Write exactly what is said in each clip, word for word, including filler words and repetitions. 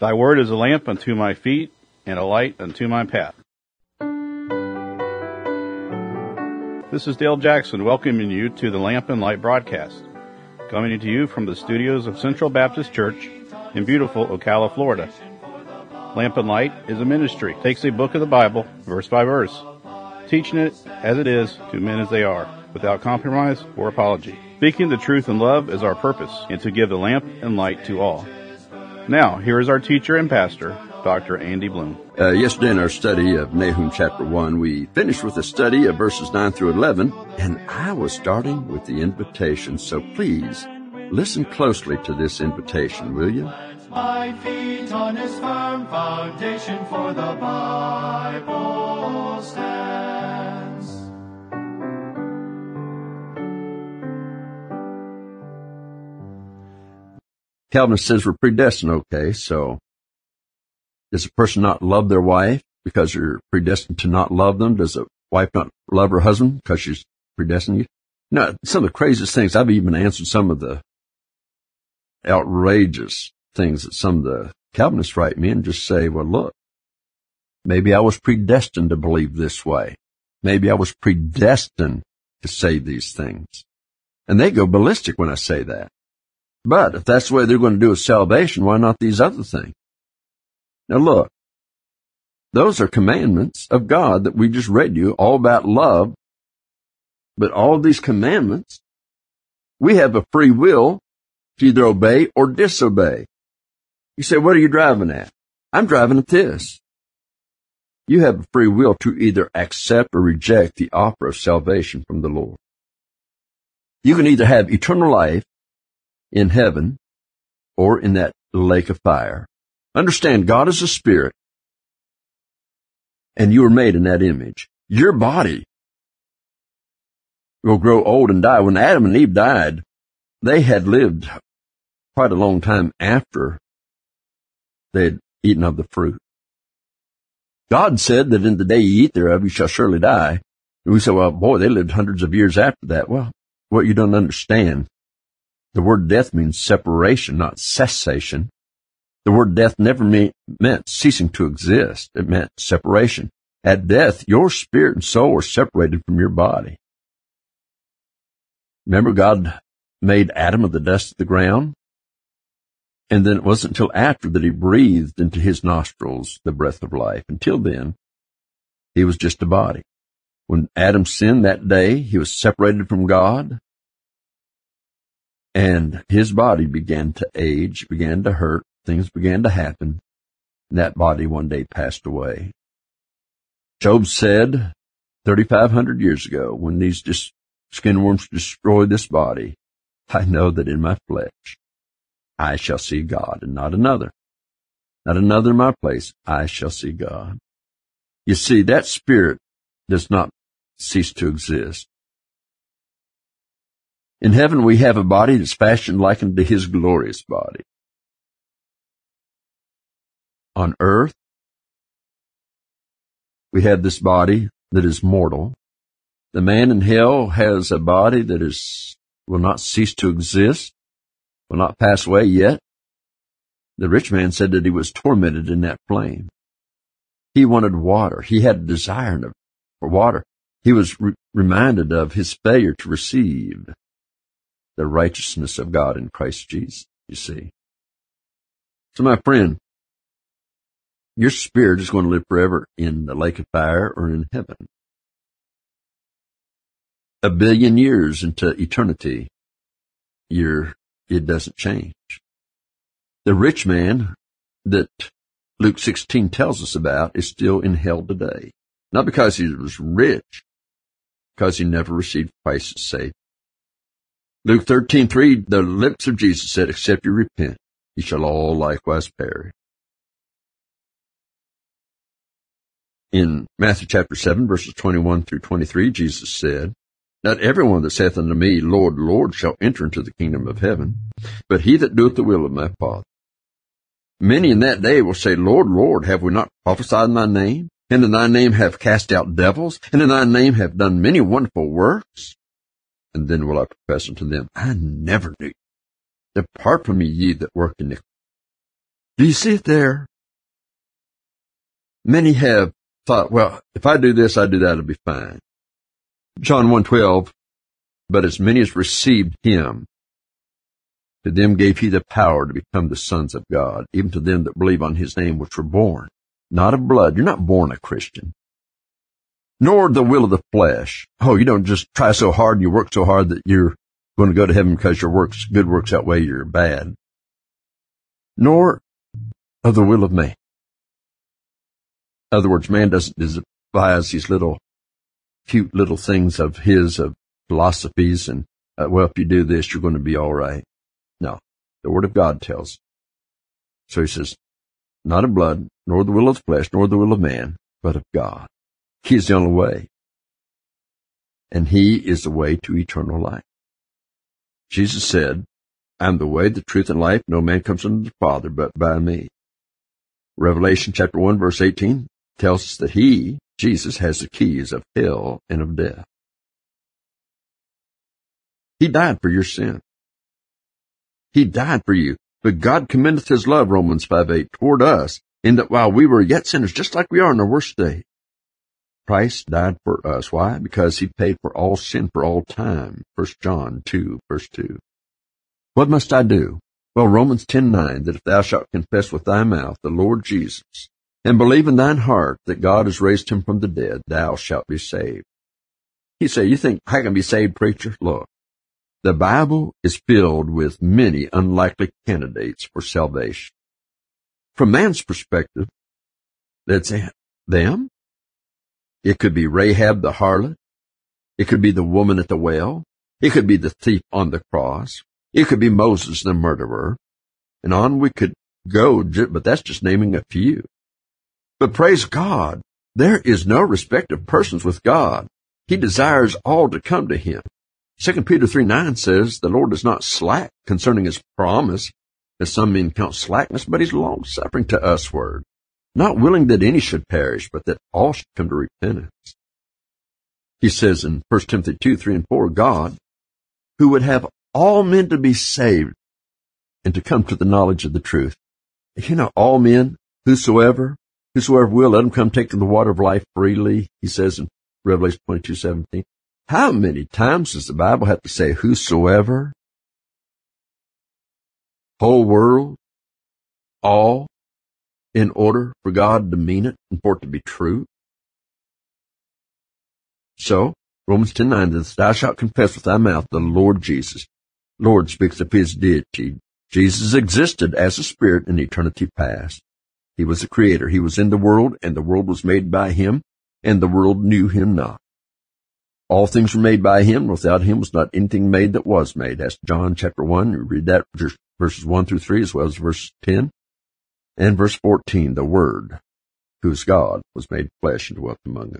Thy word is a lamp unto my feet and a light unto my path. This is Dale Jackson welcoming you to the Lamp and Light broadcast, coming to you from the studios of Central Baptist Church in beautiful Ocala, Florida. Lamp and Light is a ministry, takes a book of the Bible, verse by verse, teaching it as it is to men as they are, without compromise or apology. Speaking the truth in love is our purpose, and to give the lamp and light to all. Now, here is our teacher and pastor, Doctor Andy Bloom. Uh, yesterday in our study of Nahum chapter one, we finished with a study of verses nine through eleven, and I was starting with the invitation, so please listen closely to this invitation, will you? My feet on his firm foundation, for the Bible stands. Calvinist says we're predestined, okay, so does a person not love their wife because you're predestined to not love them? Does a wife not love her husband because she's predestined you? No, some of the craziest things, I've even answered some of the outrageous things that some of the Calvinists write me and just say, well, look, maybe I was predestined to believe this way. Maybe I was predestined to say these things. And they go ballistic when I say that. But if that's the way they're going to do with salvation, why not these other things? Now look, those are commandments of God that we just read you, all about love. But all of these commandments, we have a free will to either obey or disobey. You say, what are you driving at? I'm driving at this. You have a free will to either accept or reject the offer of salvation from the Lord. You can either have eternal life in heaven or in that lake of fire. Understand, God is a spirit, and you were made in that image. Your body will grow old and die. When Adam and Eve died, they had lived quite a long time after they had eaten of the fruit. God said that in the day you eat thereof, you shall surely die. And we say, well, boy, they lived hundreds of years after that. Well, what you don't understand, the word death means separation, not cessation. The word death never mean, meant ceasing to exist. It meant separation. At death, your spirit and soul were separated from your body. Remember, God made Adam of the dust of the ground? And then it wasn't until after that he breathed into his nostrils the breath of life. Until then, he was just a body. When Adam sinned that day, he was separated from God, and his body began to age, began to hurt, things began to happen, and that body one day passed away. Job said thirty-five hundred years ago, when these dis- skin worms destroy this body, I know that in my flesh I shall see God, and not another. Not another in my place. I shall see God. You see, that spirit does not cease to exist. In heaven, we have a body that's fashioned like unto his glorious body. On earth, we have this body that is mortal. The man in hell has a body that is will not cease to exist, will not pass away yet. The rich man said that he was tormented in that flame. He wanted water. He had a desire for water. He was re- reminded of his failure to receive the righteousness of God in Christ Jesus, you see. So my friend, your spirit is going to live forever in the lake of fire or in heaven. A billion years into eternity, you're, it doesn't change. The rich man that Luke sixteen tells us about is still in hell today. Not because he was rich, because he never received Christ as Savior. Luke thirteen three, the lips of Jesus said, except you repent, ye shall all likewise perish. In Matthew chapter seven, verses twenty-one through twenty-three, Jesus said, not everyone that saith unto me, Lord, Lord, shall enter into the kingdom of heaven, but he that doeth the will of my Father. Many in that day will say, Lord, Lord, have we not prophesied in thy name? And in thy name have cast out devils? And in thy name have done many wonderful works? And then will I profess unto them, I never knew you. Depart from me, ye that work iniquity. Do you see it there? Many have thought, well, if I do this, I do that, it'll be fine. John one twelve, but as many as received him, to them gave he the power to become the sons of God, even to them that believe on his name, which were born, not of blood. You're not born a Christian. Nor the will of the flesh. Oh, you don't just try so hard and you work so hard that you're going to go to heaven because your works, good works outweigh your bad. Nor of the will of man. In other words, man doesn't devise these little, cute little things of his, of philosophies, and, uh, well, if you do this, you're going to be all right. No, the Word of God tells. So he says, not of blood, nor the will of the flesh, nor the will of man, but of God. He is the only way. And he is the way to eternal life. Jesus said, I am the way, the truth, and life. No man comes unto the Father but by me. Revelation chapter one, verse eighteen tells us that he, Jesus, has the keys of hell and of death. He died for your sin. He died for you. But God commendeth his love, Romans five eight, toward us, in that while we were yet sinners, just like we are in our worst state, Christ died for us. Why? Because he paid for all sin for all time. First John two, verse two. What must I do? Well, Romans ten nine, that if thou shalt confess with thy mouth the Lord Jesus, and believe in thine heart that God has raised him from the dead, thou shalt be saved. You say, you think I can be saved, preacher? Look, the Bible is filled with many unlikely candidates for salvation. From man's perspective, that's them. It could be Rahab the harlot. It could be the woman at the well. It could be the thief on the cross. It could be Moses the murderer. And on we could go, but that's just naming a few. But praise God, there is no respect of persons with God. He desires all to come to him. Second Peter three nine says, the Lord is not slack concerning his promise, as some men count slackness, but he's long-suffering to usward, not willing that any should perish, but that all should come to repentance. He says in First Timothy two, three, and four, God, who would have all men to be saved and to come to the knowledge of the truth. You know, all men, whosoever, whosoever will, let them come take to the water of life freely, he says in Revelation twenty-two seventeen. How many times does the Bible have to say whosoever? Whole world? All? In order for God to mean it and for it to be true? So, Romans ten nine, that thou shalt confess with thy mouth the Lord Jesus. Lord speaks of his deity. Jesus existed as a spirit in eternity past. He was the creator. He was in the world, and the world was made by him, and the world knew him not. All things were made by him. Without him was not anything made that was made. That's John chapter one. You read that verses one through three, as well as verse ten. And verse fourteen, the Word, who is God, was made flesh and dwelt among us.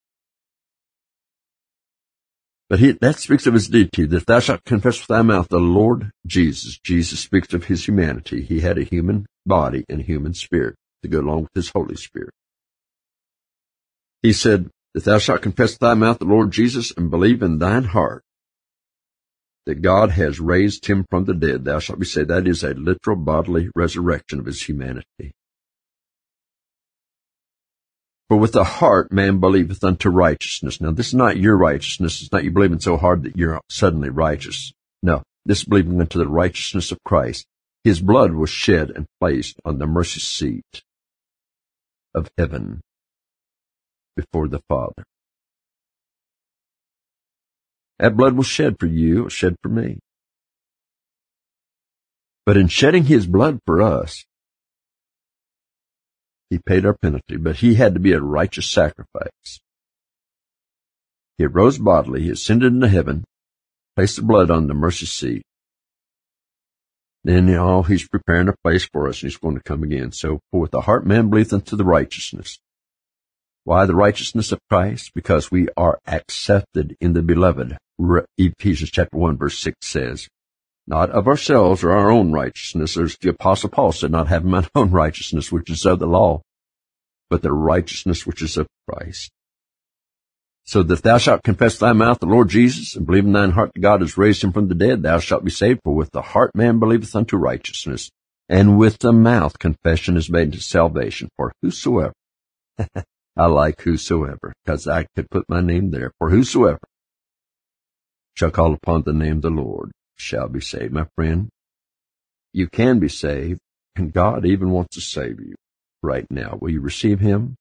But he, that speaks of his deity, that if thou shalt confess with thy mouth the Lord Jesus. Jesus speaks of his humanity. He had a human body and a human spirit to go along with his Holy Spirit. He said, that thou shalt confess with thy mouth the Lord Jesus and believe in thine heart that God has raised him from the dead, thou shalt be saved. That is a literal bodily resurrection of his humanity. For with the heart man believeth unto righteousness. Now, this is not your righteousness. It's not you believing so hard that you're suddenly righteous. No, this is believing unto the righteousness of Christ. His blood was shed and placed on the mercy seat of heaven before the Father. That blood was shed for you, it was shed for me. But in shedding his blood for us, he paid our penalty, but he had to be a righteous sacrifice. He rose bodily, he ascended into heaven, placed the blood on the mercy seat. Then, you know, he's preparing a place for us, and he's going to come again. So, for with the heart man believeth unto the righteousness. Why the righteousness of Christ? Because we are accepted in the beloved. Ephesians chapter one, verse six says, not of ourselves or our own righteousness, as the Apostle Paul said, not having mine own righteousness, which is of the law, but the righteousness which is of Christ. So that if thou shalt confess thy mouth the Lord Jesus, and believe in thine heart that God has raised him from the dead, thou shalt be saved. For with the heart man believeth unto righteousness, And with the mouth confession is made to salvation. For whosoever, I like whosoever, because I could put my name there. For whosoever shall call upon the name of the Lord shall be saved. My friend, you can be saved, and God even wants to save you right now. Will you receive Him?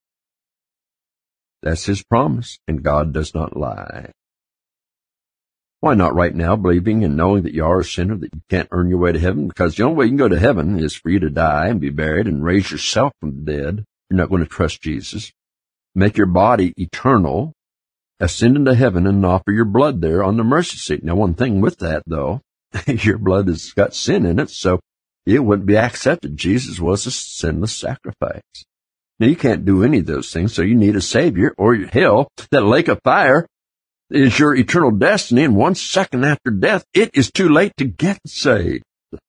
That's His promise, and God does not lie. Why not right now, believing and knowing that you are a sinner, that you can't earn your way to heaven? Because the only way you can go to heaven is for you to die and be buried and raise yourself from the dead. You're not going to trust Jesus. Make your body eternal, ascend into heaven, and offer your blood there on the mercy seat. Now, one thing with that, though, your blood has got sin in it, so it wouldn't be accepted. Jesus was a sinless sacrifice. Now, you can't do any of those things, so you need a Savior, or hell, that lake of fire is your eternal destiny, and one second after death, it is too late to get saved.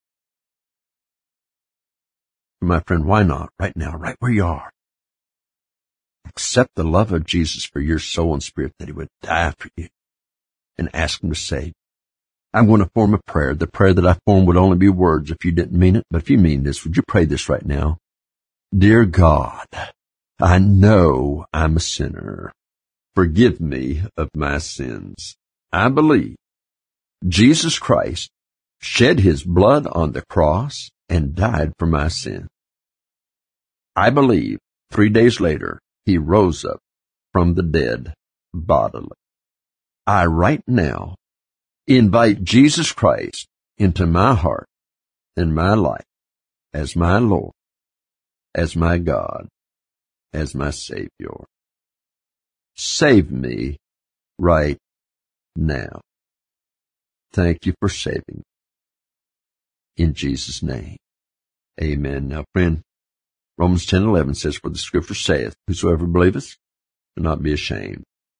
My friend, why not right now, right where you are? Accept the love of Jesus for your soul and spirit, that He would die for you, and ask Him to save you. I'm going to form a prayer. The prayer that I form would only be words if you didn't mean it, but if you mean this, would you pray this right now? Dear God, I know I'm a sinner. Forgive me of my sins. I believe Jesus Christ shed His blood on the cross and died for my sin. I believe three days later He rose up from the dead bodily. I right now invite Jesus Christ into my heart and my life as my Lord, as my God, as my Savior. Save me right now. Thank you for saving me. In Jesus' name, amen. Now, friend, Romans ten eleven says, for the Scripture saith, whosoever believeth will not be ashamed.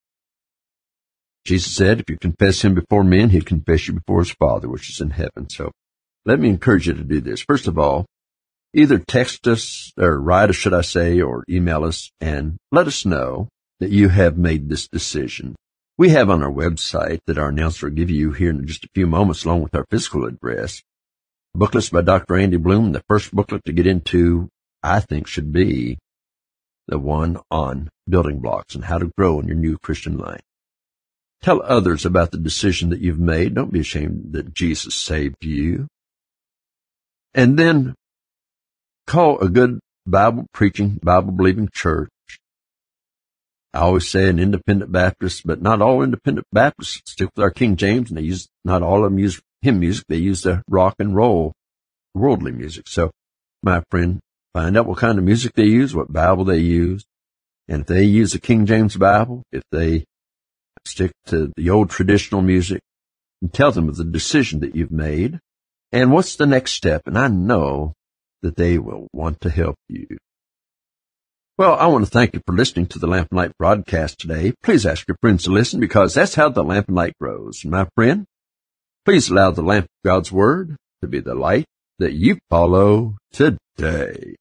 Jesus said, if you confess Him before men, He'll confess you before His Father, which is in heaven. So let me encourage you to do this. First of all, either text us, or write us, should I say, or email us, and let us know that you have made this decision. We have on our website that our announcer will give you here in just a few moments, along with our physical address, booklets by Doctor Andy Bloom. The first booklet to get into, I think, should be the one on building blocks and how to grow in your new Christian life. Tell others about the decision that you've made. Don't be ashamed that Jesus saved you. And then call a good Bible-preaching, Bible-believing church. I always say an independent Baptist, but not all independent Baptists stick with our King James, and they use, not all of them use hymn music. They use the rock and roll, worldly music. So, my friend, find out what kind of music they use, what Bible they use, and if they use the King James Bible, if they stick to the old traditional music, and tell them of the decision that you've made, and what's the next step, and I know that they will want to help you. Well, I want to thank you for listening to the Lamp and Light broadcast today. Please ask your friends to listen, because that's how the lamp and light grows. My friend, please allow the lamp of God's Word to be the light that you follow today.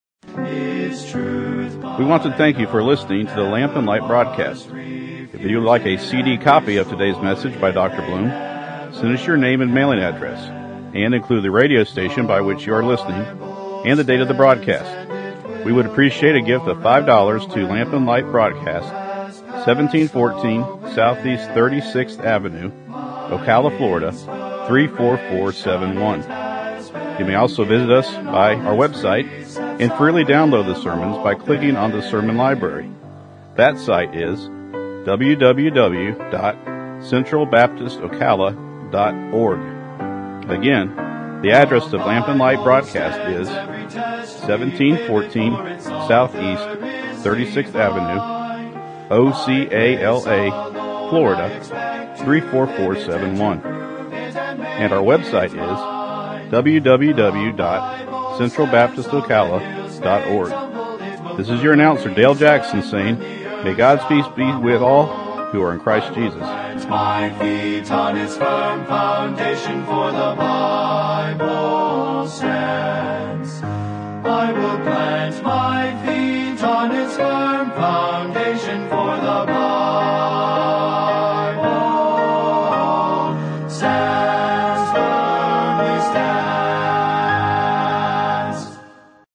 We want to thank you for listening to the Lamp and Light broadcast. If you would like a C D copy of today's message by Doctor Bloom, send us your name and mailing address, and include the radio station by which you are listening and the date of the broadcast. We would appreciate a gift of five dollars to Lamp and Light Broadcast, seventeen fourteen Southeast thirty-sixth Avenue, Ocala, Florida, three four four seven one. You may also visit us by our website and freely download the sermons by clicking on the sermon library. That site is w w w dot central baptist ocala dot org. Again, the address of Lamp and Light Broadcast is seventeen fourteen Southeast thirty-sixth Avenue, O C A L A, Florida, three four four seven one. And our website is w w w dot central baptist ocala dot org. This is your announcer, Dale Jackson, saying, may God's peace be with all who are in Christ Jesus. My feet on His firm foundation, for the Bible stands. I will plant my feet on His firm foundation.